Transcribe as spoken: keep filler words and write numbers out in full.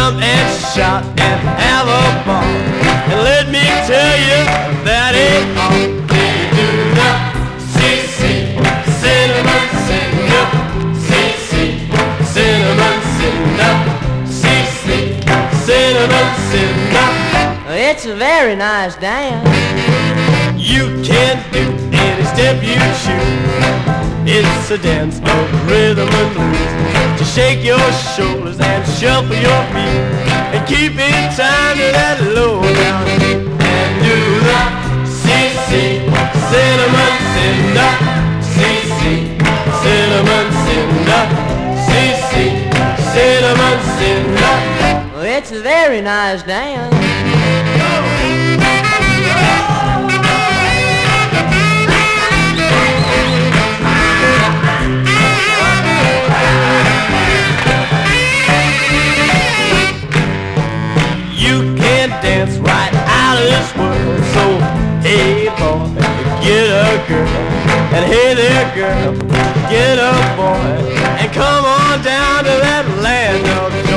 jump and shout and have a ball. And let me tell you, that ain't all. Do the C C, cinnamon cinder, C C, cinnamon cinder, C C, cinnamon cinder. It's a very nice dance. You can do any step you choose. It's a dance of rhythm and blues. To shake your shoulders and shuffle your feet and keep in time to that low down beat. And do the C C, cinnamon cinder, C C, cinnamon cinder, C C, cinnamon cinder. It's a very nice dance. You can dance right out of this world. So hey boy, get a girl. And hey there girl, get a boy. And come on down to that land of joy.